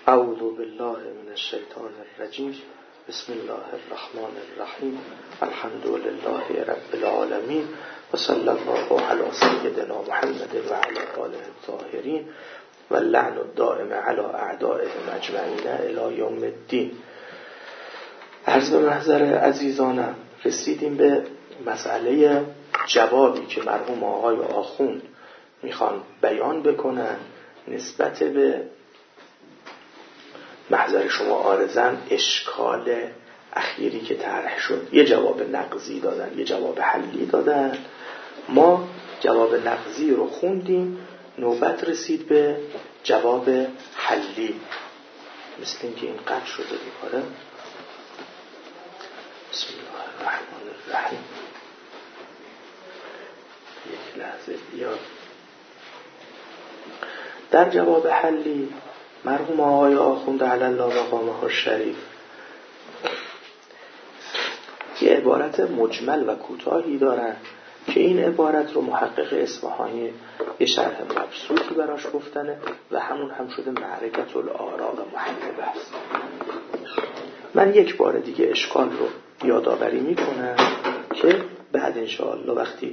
اعوذ بالله من الشیطان الرجیم. بسم الله الرحمن الرحیم. الحمد لله رب العالمین و صلی الله علی سیدنا محمد و علی آله الطاهرین و اللعن الدائم علی اعدائهم اجمعین الی یوم الدین. عرض به محضر عزیزانم، رسیدیم به مسئله جوابی که مرحوم آقای آخوند میخوان بیان بکنن نسبت به محضر شما عارضاً اشکال اخیری که طرح شد. یه جواب نقضی دادن، یه جواب حلی دادن. ما جواب نقضی رو خوندیم، نوبت رسید به جواب حلی. مثل اینکه این قطع شده دیگاره. بسم الله الرحمن الرحیم. یک لحظه بیاد. در جواب حلی مرحوم آقای آخوند علی الله مقامه الشریف یه عبارت مجمل و کوتاهی دارن که این عبارت رو محقق اصفهانی یه شرح مبسوطی براش گفتنه و همون هم شده معرکت الاراء محمله است. من یک بار دیگه اشکال رو یادآوری میکنم که بعد انشاءالله وقتی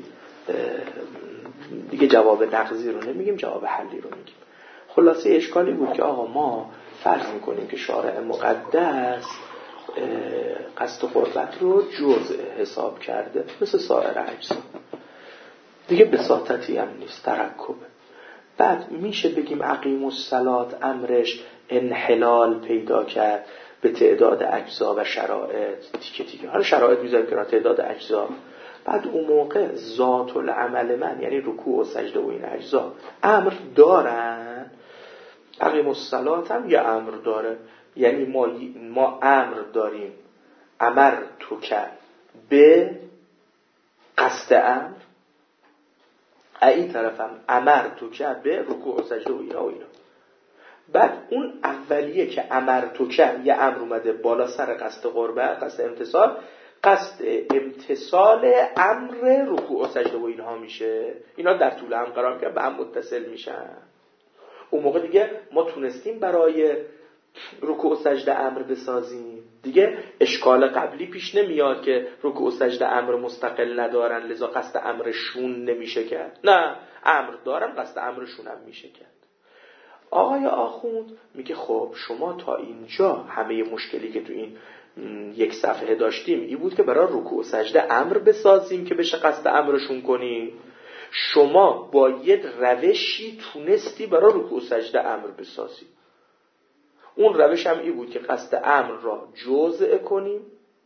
دیگه جواب نقضی رو نمیگیم، جواب حلی رو میگیم. خلاصه اشکالی بود که آقا ما فرض میکنیم که شارع مقدس قصد و قربت رو جزء حساب کرده مثل سایر اجزا، دیگه بساطتی هم نیست، ترکبه. بعد میشه بگیم اقیم الصلاة امرش انحلال پیدا کرد به تعداد اجزا و شرایط تیکه تیکه. حالا شرایط میذاریم کنار تعداد اجزا. بعد اون موقع ذات العمل من یعنی رکوع و سجده و این اجزا امر دارن. اقیم الصلاة هم یه امر داره، یعنی ما امر داریم امر تو کرد به قصد امر، این طرفم امر تو کرد به رکوع و سجده و اینا و اینا. بعد اون اولیه که امر تو کرد یه امر اومده بالا سر قصد قربت، قصد امتصال، قصد امتصال امر رکوع و سجده و اینها میشه. اینا در طول هم قرار میگیرن، به هم متصل میشن. اون موقع دیگه ما تونستیم برای رکوع و سجده امر بسازیم. دیگه اشکال قبلی پیش نمیاد که رکوع و سجده امر مستقل ندارن لذا قصد امرشون نمیشه کرد. نه، امر دارن قصد امرشون هم میشه کرد. آقای آخوند میگه خب شما تا اینجا همه مشکلی که تو این یک صفحه داشتیم این بود که برای رکوع و سجده امر بسازیم که بشه قصد امرشون کنیم. شما با یه روشی تونستی برای رکوع و سجده امر بسازی. اون روش هم این بود که قصد امر را جزء کنیم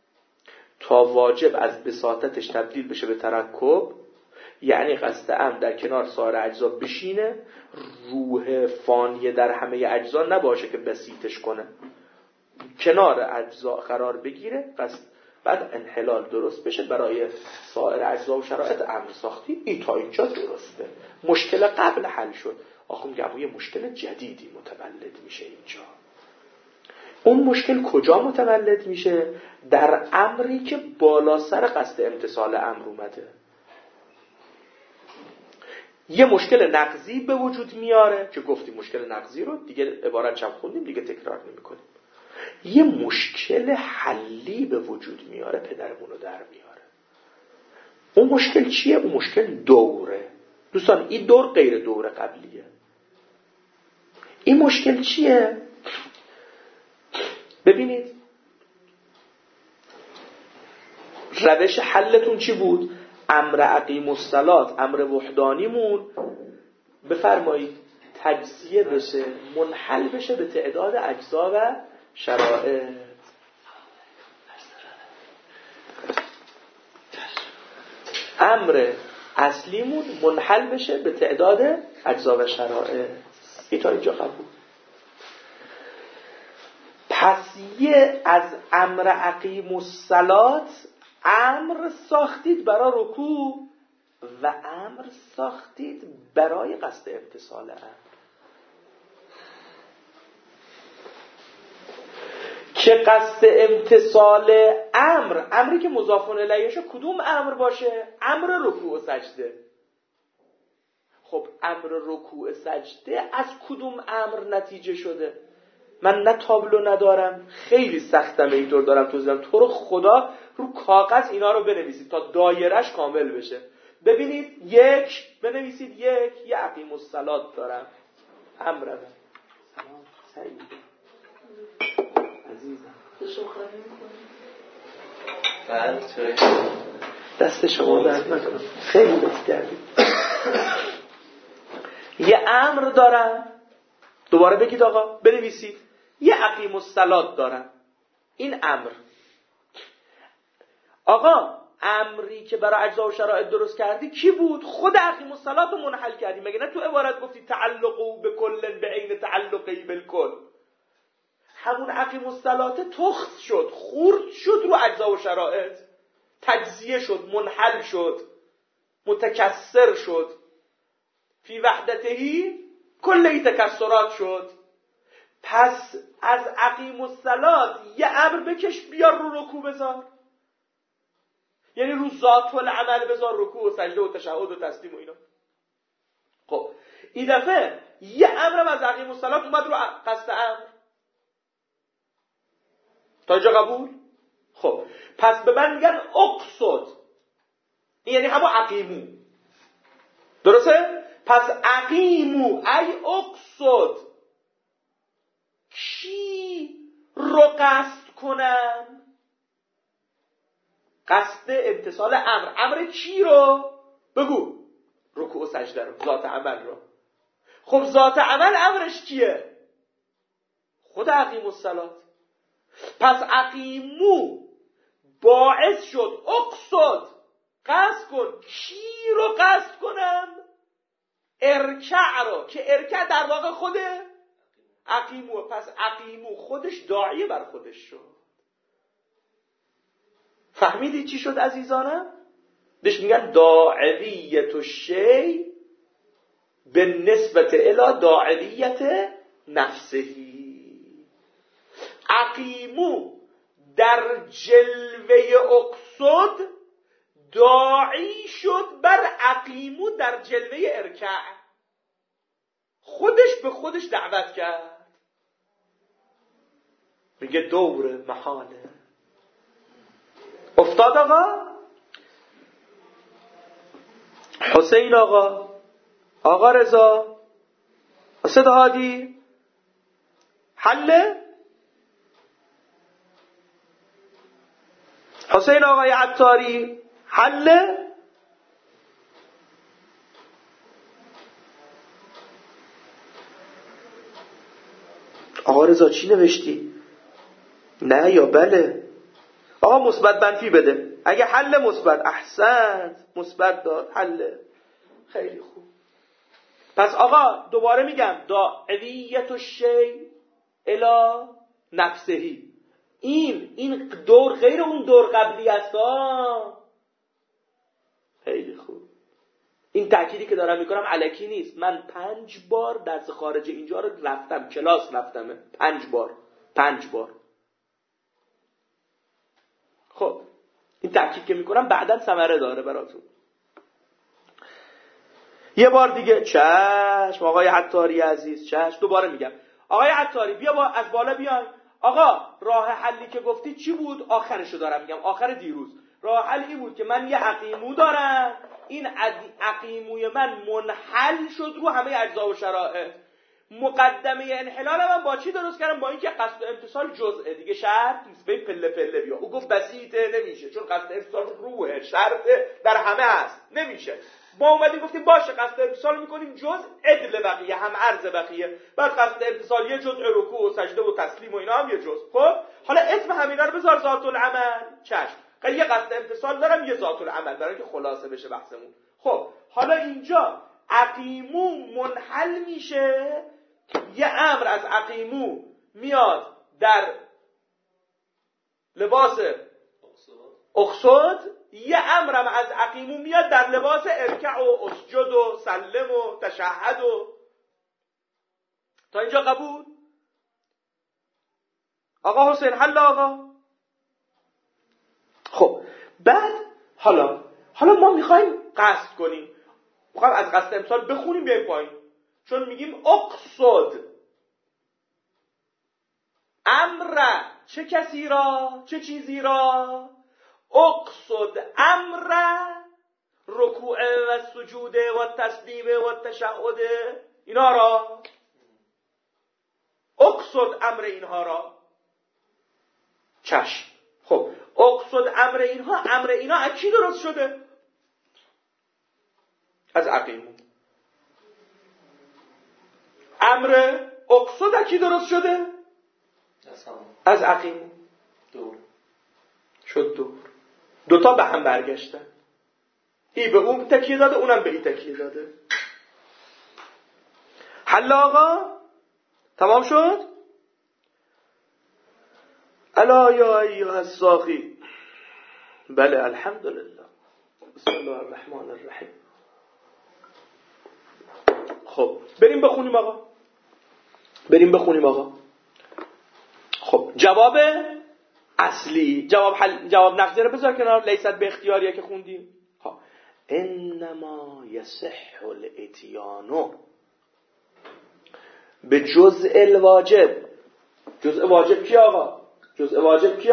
تا واجب از بساطتش تبدیل بشه به ترکب، یعنی قصد امر در کنار سایر اجزا بشینه، روح فانیه در همه اجزا نباشه که بسیطش کنه، کنار اجزا قرار بگیره. قصد بعد انحلال درست بشه برای سایر اجزا و شرایط امر ساختی. این تا اینجا درسته، مشکل قبل حل شد. آخه میگم یه مشکل جدیدی متولد میشه اینجا. اون مشکل کجا متولد میشه؟ در امری که بالا سر قصد امتصال امر اومده. یه مشکل نقضی به وجود میاره که گفتیم مشکل نقضی رو دیگه عبارت چند خوندیم دیگه تکرار نمی کنیم. یه مشکل حلی به وجود میاره، پدرمون رو در میاره. اون مشکل چیه؟ اون مشکل دوره. دوستان این دور غیر دور قبلیه. این مشکل چیه؟ ببینید روش حلتون چی بود؟ امر اقیم الصلاة امر وحدانیمون بفرمایید تجزیه بشه، منحل بشه به تعداد اجزا و شرایط. امر اصلیمون منحل بشه به تعداد اجزا و شرایط. این تا اینجا قبول. پس یه از امر اقیم الصلاة امر ساختید برای رکوع و امر ساختید برای قصد امتصال امر. که قصد امتصال امر، امری که مضاف الیهشه کدوم امر باشه؟ امر رکوع و سجده. خب امر رکوع سجده از کدوم امر نتیجه شده؟ من نه تابلو ندارم، خیلی سختم اینطور دارم توضیح میدم، تو رو خدا رو کاغذ اینا رو بنویسید تا دایرهش کامل بشه. ببینید یک بنویسید، یه اقیم الصلات دارم، امرم. سلام سعید عزیزم، دست شما درد نکنه، خیلی لطف کردید. یه امر دارم، دوباره بگید آقا، بنویسید. یه اقیم الصلات دارم، این امر. آقا امری که برای اجزا و شرایط درست کردی کی بود؟ خود اقیم الصلات رو منحل کردی. مگه نه تو عبارت گفتی تعلقو به کل به عین تعلقی بالکل؟ همون اقیم الصلات تخص شد، خورد شد رو اجزا و شرایط، تجزیه شد، منحل شد، متکسر شد، فی وحدتهی کلی تکسرات شد. پس از اقیم الصلات یه امر بکش بیار رو رکوع بذار، یعنی رو ذات العمل بذار، رکوع و سجده و تشهد و تسلیم و اینا. خب این دفعه یه امرم از اقیم الصلات اومد رو قصد امر. تا اینجا قبول؟ خب پس به من میگن اقصد، این یعنی همون اقیمو، درسته؟ پس اقیمو ای اقصد، کی رو قصد کنم؟ قصد امتصال امر. امر چی رو؟ بگو. رکوع و سجده رو، ذات عمل رو. خب ذات عمل امرش کیه؟ خود اقیم الصلات. پس اقیمو باعث شد اقصد، قصد کن. کی رو قصد کنم؟ ارکع رو، که ارکع در واقع خوده اقیمو. پس اقیمو خودش داعیه بر خودش شد. فهمیدی چی شد عزیزانم؟ بهش میگن داعیت الشیء به نسبت الی داعیت نفسهی. اقیمو در جلوه اقصد داعی شد بر اقیمو در جلوه ارکع. خودش به خودش دعوت کرد. میگه دور محاله. افتاد آقا؟ حسین آقا، آقا رضا، اسد هادی، حله؟ حسین آقای عطاری، حله؟ آقا رضا چی نوشتی؟ نه یا بله؟ آقا مثبت منفی بده. اگه حل مثبت، احسنت، مثبت داد، حل. خیلی خوب. پس آقا دوباره میگم داعیت الشیء الی نفسهی. این دور غیر اون دور قبلی است. خیلی خوب. این تأکیدی که دارم میکنم الکی نیست. من 5 بار درس خارج اینجا رو رفتم، کلاس رفتمه 5 بار. خب این تأکید که میکنم بعداً ثمره داره براتون. یه بار دیگه چشم آقای عطاری عزیز، چشم. دوباره میگم آقای عطاری بیا از بالا بیاین. آقا راه حلی که گفتی چی بود؟ آخرشو دارم میگم، آخر دیروز. راه حل این بود که من یه اقیمو دارم، این اقیموی من منحل شد رو همه اجزا و شرایط. مقدمه انحلال من با چی درست کردم؟ با اینکه قصد امتصال جزءه دیگه، شرط نیست به پله پله بیا. او گفت بسیطه، نمیشه، چون قصد امتصال روحه، شرطه، در همه هست، نمیشه. ما اومدیم گفتیم باشه قصد امتصال میکنیم جزء عدل بقیه، هم عرض بقیه. بعد قصد امتصال یه جزء رکوع و سجده و تسلیم و اینا هم یه جزء. خب حالا اسم همینا رو بذار ذات العمل. چشم. یه قصد امتصال دارم، یه ذات العمل دارم که خلاصه بشه بحثمون. خب حالا اینجا اقیمو منحل میشه، یه امر از اقیمو میاد در لباس اقصد، یه امرم از اقیمو میاد در لباس ارکع و اسجد و سلم و تشهد و. تا اینجا قبول؟ آقا حسین حل آقا؟ خب بعد حالا ما میخوایم قصد کنیم، میخوایم از قصد امسال بخونیم بیایم پایین، چون میگیم اقصد. چه کسی را، چه چیزی را؟ اقصد امر رکوع و سجود و تسلیم و تشهد، اینا را اقصد امر اینها را. چشم. خب اقصد امر اینا از کی درست شده؟ از عقیمون. امر اقصد از کی درست شده؟ از عقیمون. دور شد، دوتا به هم برگشتن، این به اون تکیه داده، اونم به این تکیه داده. حل آقا تمام شد. الا یا ایها الساقی. بله الحمدلله. بسم الله الرحمن الرحیم. خب بریم بخونیم آقا. خب جواب اصلی، جواب نقضی رو بذار کنار، لیست به اختیاریه که خوندیم. خب انما یصح الاتیان به جزء الواجب. جزء واجب کی آقا؟ جزء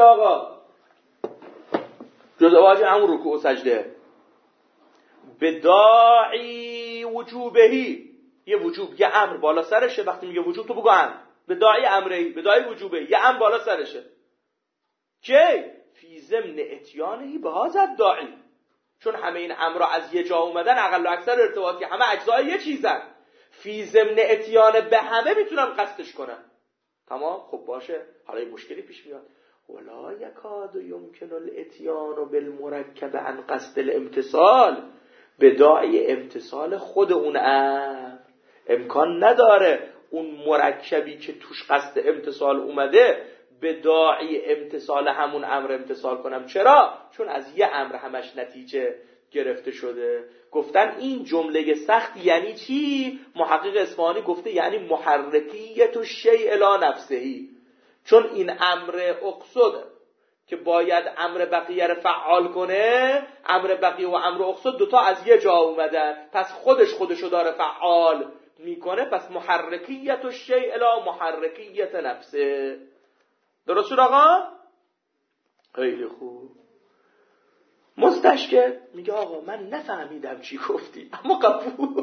واجب همون رکوع و سجده. به داعی وجوبهی، یه وجوب، یه امر بالا سرشه. وقتی میگه وجوب تو بگو امر. به داعی امری، به داعی وجوبه، یه امر بالا سرشه. که فی ضمن اتیانهی به هذا داعی، چون همه این امرها از یه جا اومدن، اقل و اکثر ارتباطی، همه اجزای یه چیزن. فی ضمن اتیان به همه میتونن قصدش کنن. تمام. خب باشه. حالا یه مشکلی پیش میاد. ولا یکاد یمکن الاتیان بالمرکب عن قصد الامتصال. به داعی امتصال خود اون امر امکان نداره اون مرکبی که توش قصد امتصال اومده به داعی امتصال همون امر امتصال کنم. چرا؟ چون از یه امر همش نتیجه گرفته شده. گفتن این جمله سخت یعنی چی؟ محقق اصفهانی گفته یعنی محرکیت الشیء الی نفسهی. چون این امر اقصد که باید امر بقیه رو فعال کنه، امر بقیه و امر اقصد دوتا از یه جا اومدن، پس خودشو داره فعال میکنه. پس محرکیت الشیء الی محرکیت نفسه. درست شد آقا؟ خیلی خوب. مستشکل میگه آقا من نفهمیدم چی گفتی، اما قبول.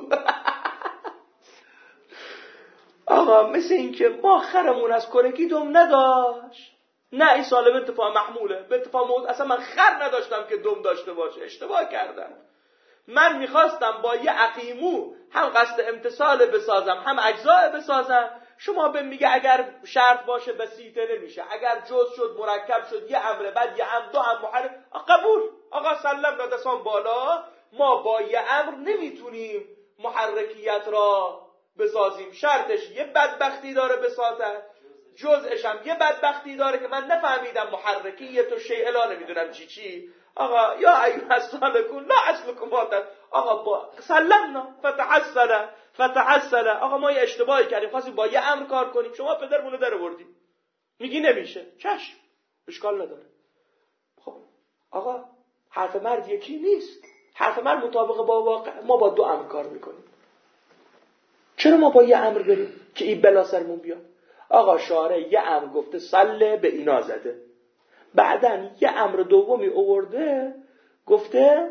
آقا مثل این که ما خرمون از کرکی دم نداشت. نه این ساله به اتفاق محموله، به اتفاق موضوع. اصلا من خر نداشتم که دم داشته باشه، اشتباه کردم. من میخواستم با یه عقیمو هم قصد امتصال بسازم هم اجزاء بسازم. شما به میگه اگر شرط باشه بسیطه نمیشه، اگر جز شد مرکب شد، یه امر بعد یه امر، دو امر محرک. قبول آقا، سلم را دستان بالا. ما با یه امر نمیتونیم محرکیت را بسازیم. شرطش یه بدبختی داره بسازد، جزءش هم یه بدبختی داره که من نفهمیدم محرکیت و شیئلا نمیدونم چی. آقا یا ایها السالکون لا اصلکم واتد. آقا با سلمنا فتحسن. آقا ما یه اشتباهی کردیم، خواستیم با یه امر کار کنیم، شما پدرمونو در آوردید، میگی نمیشه. چشم، اشکال نداره. خب آقا حرف مرد یکی نیست. حرف مرد مطابق با واقع. ما با دو امر کار میکنیم. چرا ما با یه امر بریم که این بلا سرمون بیاد؟ آقا شارع یه امر گفته سله، به اینا زده. بعدن یه امر دومی آورده گفته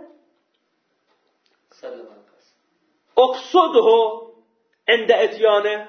اقصده عند اتیانه.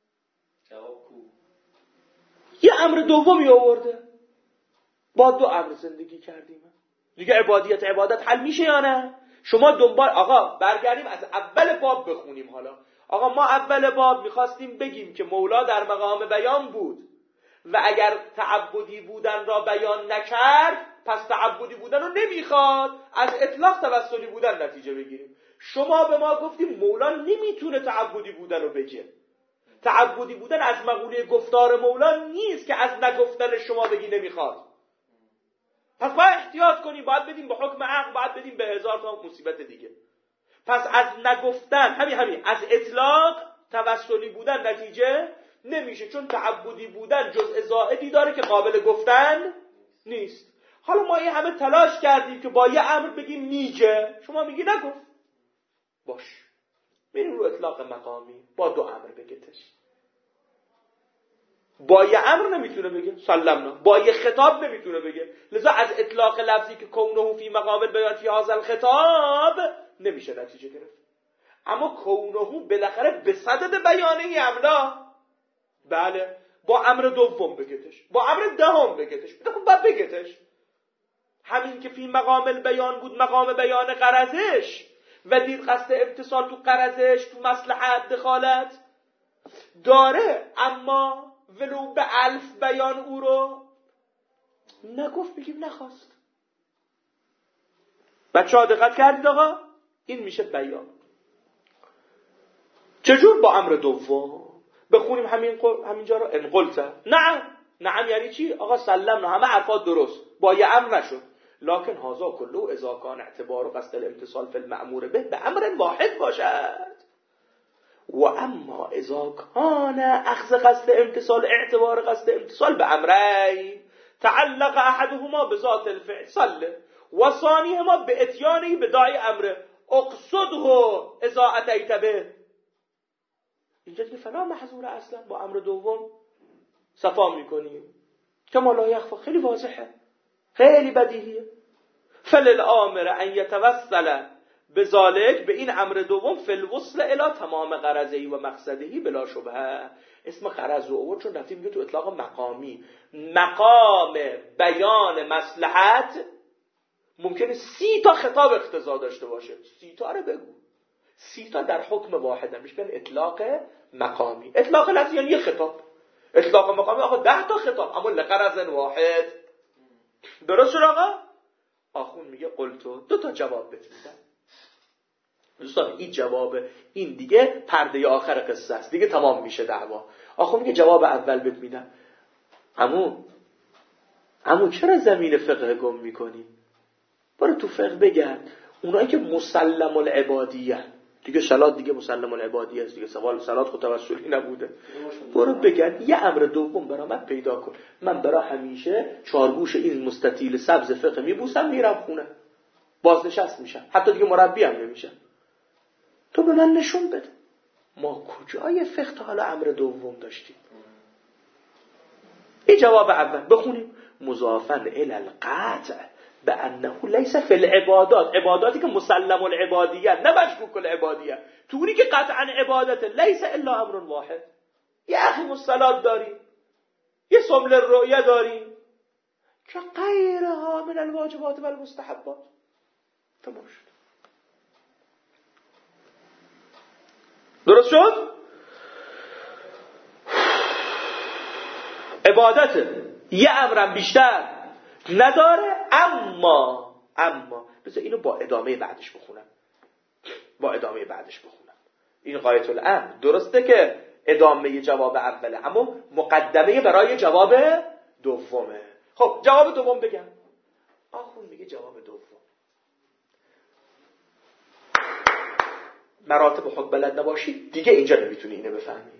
یه امر دومی آورده. با دو امر زندگی کردیم دیگه. عبادت حل میشه یا نه؟ شما دنبال آقا برگردیم از اول باب بخونیم. حالا آقا ما اول باب میخواستیم بگیم که مولا در مقام بیان بود و اگر تعبدی بودن را بیان نکرد پس تعبدی بودن رو نمیخواد، از اطلاق توسلی بودن نتیجه بگیریم. شما به ما گفتیم مولا نمیتونه تعبدی بودن رو بگه. تعبدی بودن از مقوله گفتار مولا نیست که از نگفتن شما بگی نمیخواد. پس باید احتیاط کنیم، باید بدیم به حکم عقل، باید بدیم به هزار تا مصیبت دیگه. پس از نگفتن همین از اطلاق توسلی بودن نتیجه نمیشه، چون تعبدی بودن جزء زائدی داره که قابل گفتن نیست. حالا ما یه همه تلاش کردیم که با یه امر بگیم میگه، شما میگی نگفت. باش، میریم رو اطلاق مقامی با دو امر بگتش. با یه امر نمیتونه بگه سلمنا، با یه خطاب نمیتونه بگه. لذا از اطلاق لفظی که کونه فی مقام البیان فی هذا الخطاب نمیشه نتیجه گرفت. اما کونه بالاخره به صدد بیانه املا، بله با امر دوم بگتش، با امر دهم بگتش، خب بعد بگتش. همین که فی مقام البیان بود، مقام بیان غرضش، و دید قصد امتصال تو غرضش، تو مصلحت دخالت داره، اما ولو به الف بیان او رو نگفت، بگیم نخواست. بچه ها دقت کردید آقا؟ این میشه بیان. چجور با امر دوم؟ بخونیم همینجا رو انقلت. نعم یعنی چی؟ آقا سلمنا، همه حرفات درست، با یه امر نشد. لکن هذا کله اذا کان اعتبار و قصد الامتصال فی المأمور به امر واحد باشد، و اما اذا کان اخذ قصد امتصال اعتبار قصد امتصال به امرین تعلق احدهما بذات الفعل صله و ثانیهما به اتیانه بداعی امر اقصده اذا اتیت به. اینجا دیگه فلا محظور اصلا، با امر دوم صفا میکنیم کما لا یخفا، خیلی واضحه، خیلی بدیهیه. فللآمر ان یتوسل بذالک، به این امر دوم، فالوصل الی تمام غرضهی و مقصدهی بلا شبهه. اسم غرض رو آورد چون رفتیم میگه تو اطلاق مقامی، مقام بیان مصلحت ممکنه 30 تا خطاب اقتضا داشته باشه، 30 تا رو بگو، 30 تا در حکم واحد میشه اطلاق مقامی. اطلاق لفظی یعنی یه خطاب، اطلاق مقامی آقا 10 تا خطاب اما لغرض واحد. درست شد آقا؟ آخون میگه قلتو، 2 تا جواب بهت میدم دوستان. این جواب این دیگه پرده آخر قصه است، دیگه تمام میشه دعوا. آخون میگه جواب اول بهت میدم. عمو چرا زمین فقه گم میکنی؟ برو تو فقه بگرد. اونایی که مسلم العبادیه دیگه، صلات دیگه مسلم العبادیه است دیگه، صلات خود توسلی نبوده. برو بگرد یه امر دوم برا من پیدا کن. من برا همیشه چارگوش این مستطیل سبز فقه میبوسم، میرم خونه، بازنشست میشم، حتی دیگه مربی هم نمیشم. تو به من نشون بده ما کجای فقه تا حالا امر دوم داشتیم. این جواب اول. بخونیم مضافاً الی القطع بانه لیس فی العبادات، عباداتی که مسلم العبادیه نه مشکوک العبادیه، طوری که قطعا عبادت لیس الا امر واحد. یه اقیم الصلات داریم، یه سمل الرؤیه داریم که غیرها من الواجبات و المستحبات. تمام شد. درست شد؟ عبادت یه امرم بیشتر نداره، اما بذار اینو با ادامه بعدش بخونم. این غایت الامر درسته که ادامه جواب اوله، اما مقدمه برای جواب دومه. خب جواب دوم بگم. آخون میگه جواب دوم مراتب خود بلد نباشی دیگه اینجا نمیتونی اینو بفهمی.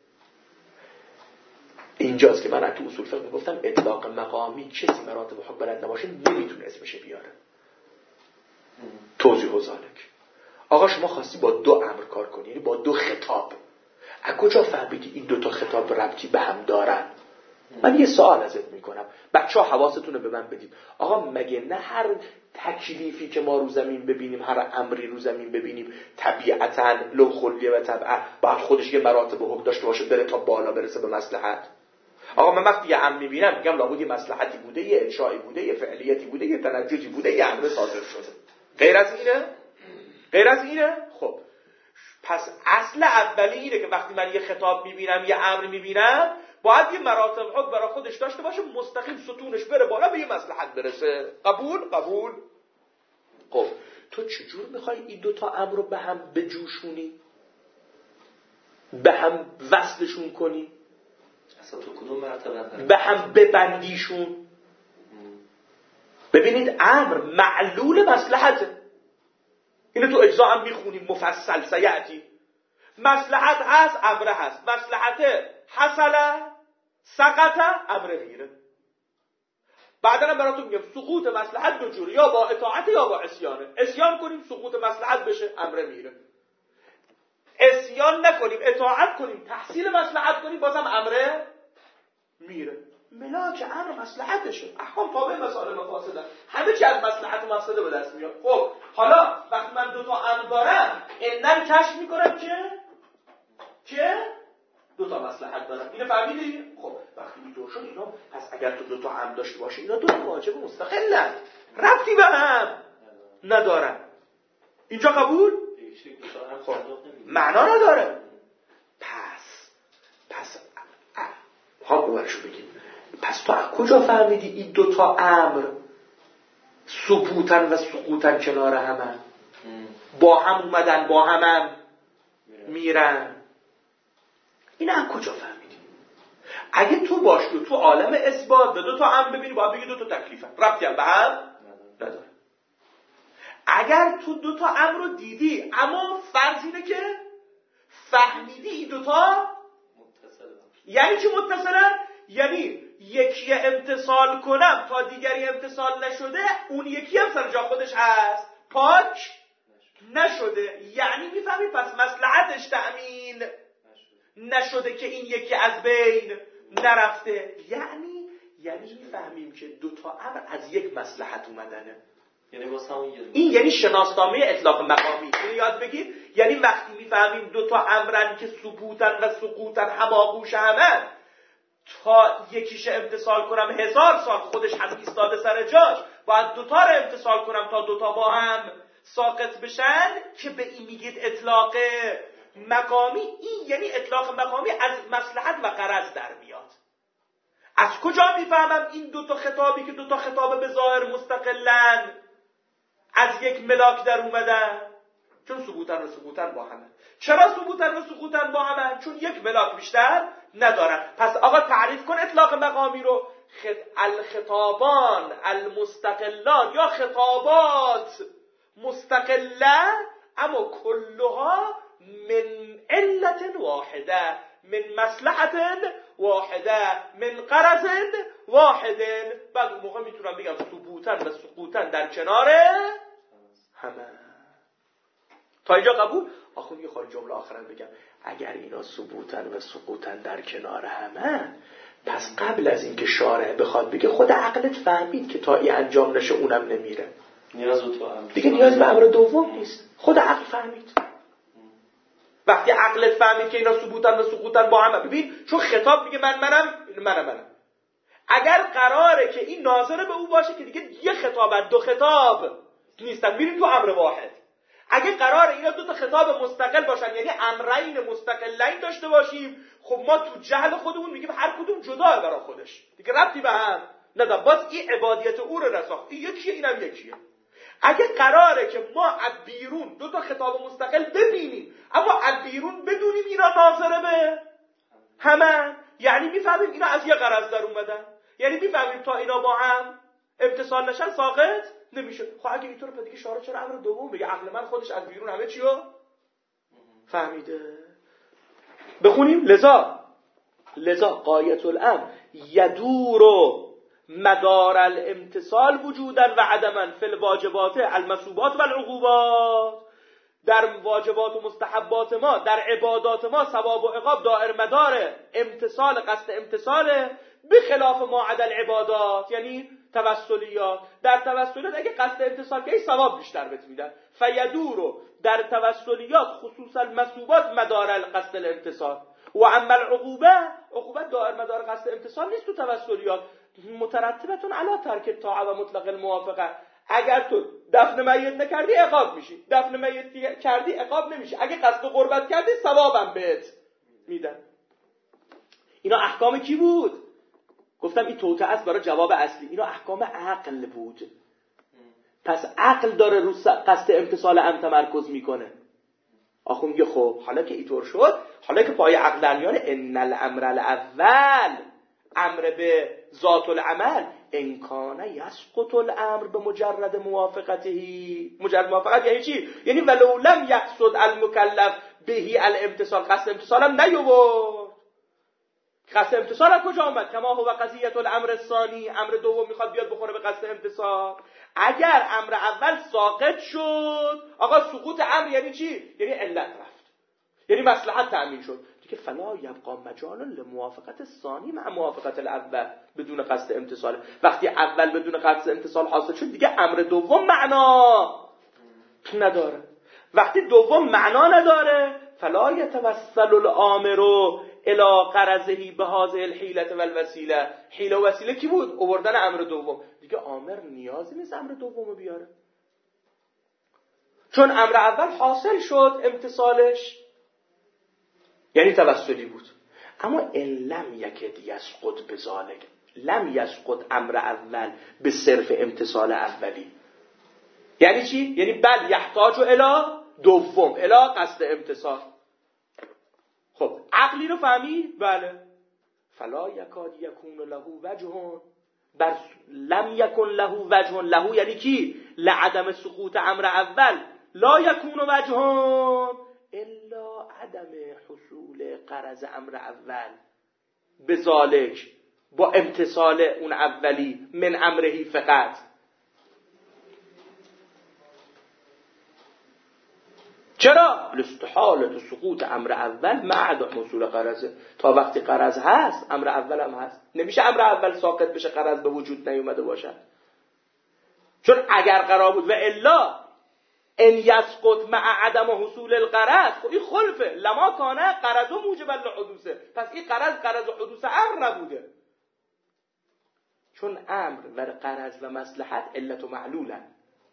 اینجاست که من تو اصول فقه گفتم اطلاق مقامی کسی مراتب خود بلد نباشه نمیتونه اسمش بیاره. توضیح و ذالک. آقا شما خواستی با 2 امر کار کنی، یعنی با 2 خطاب. از کجا فهمیدی این 2 تا خطاب ربطی به هم دارن؟ من یه سوال ازت میکنم، بچه‌ها حواستون رو به من بدید. آقا مگه نه هر تکلیفی که ما رو زمین ببینیم، هر امری رو زمین ببینیم، طبیعتاً لو خلیه و طبعا باید خودش یه مراتب و حکم داشته باشه بره تا بالا برسه به مصلحت؟ آقا من وقتی یه امر میبینم میگم لابد یه مصلحتی بوده، یه انشایی بوده، یه فعلیتی بوده، یه تنججی بوده، یه امر صادر شده. غیر از اینه؟ خب پس اصل اولی اینه که وقتی من یه خطاب میبینم، یه امر میبینم، باید یه مراتب حکم برای خودش داشته باشه، مستقیم ستونش بره بالا به یه مصلحت برسه. قبول؟ خب تو چجور میخوای این 2 تا امر رو به هم بجوشونی؟ به هم وصلشون کنی؟ اصلا تو کدوم مرتبه به هم ببندیشون؟ ببینید امر معلول مصلحته. اینو تو اجزا هم میخونیم مفصل سیعتی. مصلحت هست، امر هست. مصلحت حصل سقط، امر میره. بعدا هم براتون میگم سقوط مصلحت 2 جوره، یا با اطاعت یا با عصیانه. عصیان کنیم سقوط مصلحت بشه، امر میره. عصیان نکنیم، اطاعت کنیم، تحصیل مصلحت کنیم، بازم امر میره. ملاک امر مصلحتشه. احکام تابع مسائل مفاسده. همه چی از مصلحت و مفسده به دست میاد. خب حالا وقتی من 2 تا امر دارم، اینن کشف میکنم که 2 تا مصلحت دارم. اینو فهمیدی؟ خب وقتی اینطور شد اینا، پس اگر تو 2 تا امر داشته باشی اینا 2 تا واجب مستقلن، ربطی به هم ندارن. اینجا قبول؟ خب معنا نداره. پس ها اولشو بگیم. پس تو از کجا فهمیدی این 2 تا امر ثبوتن و سقوطن کنار همن، با هم اومدن با هم میرن؟ این از کجا فهمیدی؟ اگه تو باشی تو عالم اثبات به 2 تا امر ببینی، باید بگی 2 تا تکلیفن، ربطی هم به هم نداره. اگر تو 2 تا امر رو دیدی اما فرض اینه که فهمیدی این 2 تا یعنی چی متصلن؟ یعنی یکی امتصال کنم تا دیگری امتصال نشده، اون یکی هم سر جا خودش هست، پاک نشده. یعنی میفهمی پس مصلحتش تأمین نشده که این یکی از بین نرفته. یعنی میفهمیم که 2 تا امر از یک مصلحت اومدنه. یعنی واسه اون این یعنی شناسنامه اطلاق مقامی. اینو یاد بگیر. یعنی وقتی میفهمیم 2 تا امرن که ثبوتن و سقوطن، هماغوش همن، تا یکیش امتصال کنم 1000 سال خودش هم ایستاده سر جاش، باید 2 تا رو امتصال کنم تا 2 تا با هم ساقط بشن، که به این میگید اطلاق مقامی. این یعنی اطلاق مقامی از مصلحت و غرض در میاد. از کجا میفهمم این 2 تا خطابی که 2 تا خطاب به ظاهر مستقلن از یک ملاک در اومدن؟ چون ثبوتن و سقوطن با همه. چرا ثبوتن و سقوطن با همه؟ چون یک ملاک بیشتر ندارن. پس آقا تعریف کن اطلاق مقامی رو. الخطابان المستقلان، یا خطابات مستقله اما کلها من علت واحده، من مصلحت واحده، من غرض واحده. بعد اون موقع میتونم بگم ثبوتن و سقوطن در کنار همه. تا اینجا قبول؟ آخه یه خواهی جمله آخرم بگم. اگر اینا ثبوتن و سقوطن در کنار همه، پس قبل از اینکه شارع بخواد بگه خود عقلت فهمید که تا این انجام نشه اونم نمیره، دیگه نیاز به امر دوم نیست. خود عقل فهمید. وقتی عقلت فهمید که اینا ثبوتن و سقوطن با همه، ببین چون خطاب میگه منم. اگر قراره که این ناظر به او باشه که دیگه یه خطاب 2 خطاب نیستن، میریم تو امر واحد. اگه قراره اینا 2 تا خطاب مستقل باشن، یعنی امرین مستقلین داشته باشیم، خب ما تو جهل خودمون میگیم هر کدوم جداه برای خودش، دیگه ربطی به هم نداره. باز این عبادیت او رو رساخت، این یکیه اینم یکیه. اگه قراره که ما از بیرون 2 تا خطاب مستقل ببینیم اما از بیرون بدونیم اینا ناظره به همه، یعنی میفهمیم اینا از یه غرض در اومدن، یعنی میفهمیم تا اینا با هم امتصال نشن ساقط نمیشه. خب اگه اینطور پس دیگه شارع چرا امر دوم بگه؟ عقل من خودش از بیرون همه چی رو فهمیده. بخونیم. لذا غایت الامر یدور مدار الامتصال وجودا و عدما فی الواجبات المثوبات و العقوبات. در واجبات و مستحبات ما، در عبادات ما ثواب و عقاب دائر مدار امتصال، قصد امتصاله، به خلاف ما عدل عبادات یعنی توسلیات. در توسلیات اگه قصد امتصال کنی ثواب بیشتر بهت میدن. فیدور در توسلیات خصوصا المثوبات مدار القصد الامتصال و اما عقوبت دائر مدار قصد امتصال نیست. تو توسلیات مترتبتون علی ترک طاعه و مطلق الموافقه. اگر تو دفن میت نکردی عقاب میشی، دفن میت کردی عقاب نمیشی. اگه قصد قربت کردی ثوابم بهت میدن. اینا احکام کی بود؟ گفتم این توطئه است برای جواب اصلی. اینا احکام عقل بود. پس عقل داره رو قصد امتصال ام تمرکز میکنه. آخه میگه خب حالا که اینطور شد، حالا که پای عقل در میانه، ان الامر الاول، امر به ذات العمل، امکانه یسقط الامر به مجرد موافقته. مجرد موافقت یعنی چی؟ یعنی ولو لم یقصد المکلف بهی الامتصال، قصد امتصال هم نیورد. قصد امتصال از کجا آمد؟ کما هو قضیه الامر الثانی، امر دوم میخواد بیاد بخوره به قصد امتصال. اگر امر اول ساقط شد، آقا سقوط امر یعنی چی؟ یعنی علت رفت، یعنی مصلحت تأمین شد. دیگه فلا یبقى مجال لموافقت الثانی مع موافقت الاول بدون قصد امتصال. وقتی اول بدون قصد امتصال حاصل شد دیگه امر دوم معنا نداره. وقتی دوم معنا نداره فلا یتوسل الامر الى غرضه بهذه الحیلة والوسیله. حیله و وسیله کی بود؟ آوردن امر دوم. دیگه آمر نیازی نیست امر دومو بیاره، چون امر اول حاصل شد امتصالش، یعنی توسلی بود. اما ان لم یکد یسقط بذالک، لم یسقط امر اول به صرف امتصال اولی. یعنی چی؟ یعنی بل یحتاج الی دوم، الی قصد امتصال. خب عقلی رو فهمید؟ بله. فلا یکاد یکون له وجه، بر لم یکن له وجه، له یعنی کی؟ لعدم سقوط امر اول، لا یکون وجه الا عدم حصول غرض امر اول بذالک، با امتصال اون اولی، من امرهی فقط. چرا؟ لاستحالة سقوط امر اول مع عدم حصول غرض. تا وقتی غرض هست امر اول هم هست. نمیشه امر اول ساقط بشه غرض به وجود نیومده باشد. چون اگر قرار بود و الا ان یسقط مع عدم حصول الغرض، خب این خلفه، لما کانه غرض موجب للحدوثه، پس این غرض حدوث امر نبوده، چون امر و غرض و مصلحت علت و معلولن.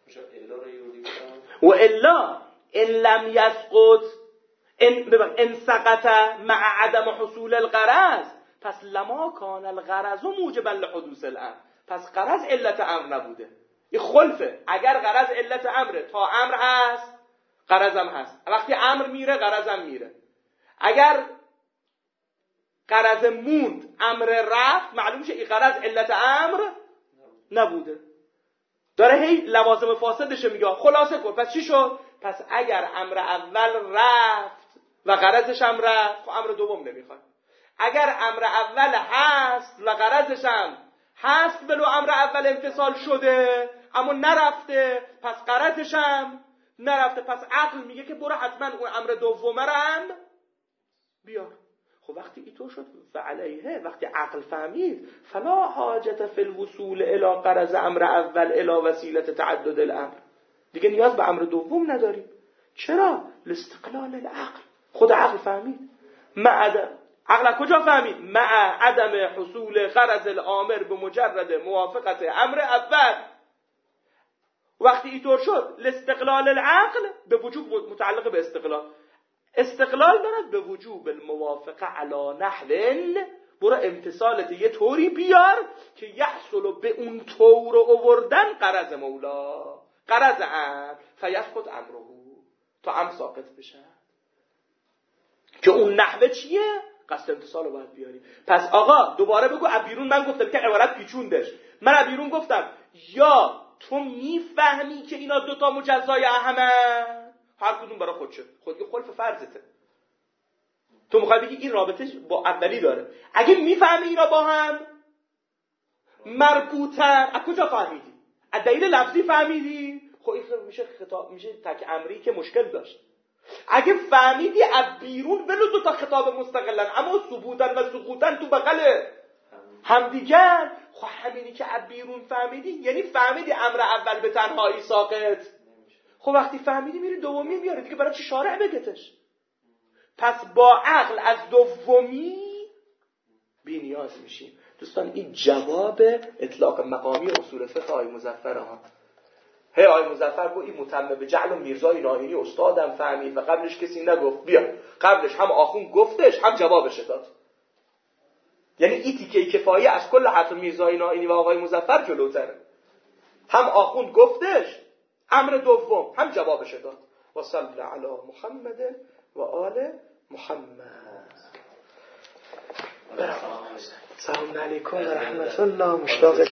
و الا ان لم یسقط ان سقط مع عدم حصول الغرض، پس لما کان الغرض موجبا لحدوث الامر، پس غرض علت امر نبوده. این خلفه. اگر غرض علت امره، تا امر هست غرضم هست، وقتی امر میره غرضم میره. اگر غرض موند امر رفت، معلوم میشه این غرض علت امر نبوده. داره هی لوازم فاسدش میگه. خلاصه کن پس چی شد؟ پس اگر امر اول رفت و غرضش هم رفت، خب امر دوم نمیخواد. اگر امر اول هست و غرضش هم هست، ولو امر اول امتصال شده اما نرفته، پس غرضش هم نرفته، پس عقل میگه که برو حتما اون امر دومه رو هم بیار. خب وقتی اینطور شد و علیه، وقتی عقل فهمید فلا حاجت فی الوصول الی غرض امر اول الی وسیله تعدد الامر، دیگه نیاز به امر دوم نداریم. چرا؟ لاستقلال العقل. خود عقل فهمید. عقل کجا فهمید؟ مع عدم حصول غرض الامر به مجرد موافقت امر اول. وقتی اینطور شد لاستقلال العقل به وجوب متعلق به استقلال دارد به وجوب الموافقه علی نحو، برو امتصالت یه طوری بیار که یحصل به اون طور آوردن غرض مولا، غرض امر، فیسقط امره، تا امر ساقط بشه. که اون نحوه چیه؟ قصد امتصال رو باید بیاریم. پس آقا دوباره بگو بیرون من گفتم که عبارت پیچوندش. من بیرون گفتم یا تو میفهمی که اینا دوتا مجزای اهمه، هر کدوم برای خودشه، خودی خلف فرضته. تو میخوای بگی این رابطه با اولی داره. اگه میفهمی اینا با هم مربوطن، از کجا فهمیدی؟ از دلیل لفظی فهمیدی؟ خب این میشه خطاب، میشه تک امری که مشکل داشت. اگه فهمیدی از بیرون ولو دو تا خطاب مستقلن اما ثبوتن و سقوطن تو بغل همدیگر، خب همینی که از بیرون فهمیدی یعنی فهمیدی امر اول به تنهایی ساقط. خب وقتی فهمیدی میری دومی میاری دیگه، برای چی شارع بگتش؟ پس با عقل از دومی بی نیاز میشیم. دوستان این جواب اطلاق مقامی اصول فقه آقای مظفر ها. هی آقای مظفر گفت این متمم به جعل و میرزای نائینی استادم فهمید و قبلش کسی نگفت. بیا قبلش هم آخوند گفتش هم جوابش داد. یعنی این تیکه کفایه از کل حرف میرزای نائینی و آقای مظفر جلوتره. هم آخوند گفتش، امر دوم هم جوابش داد. و صلی علی محمد و آل محمد. سلام علیکم و رحمت الله. مشتاق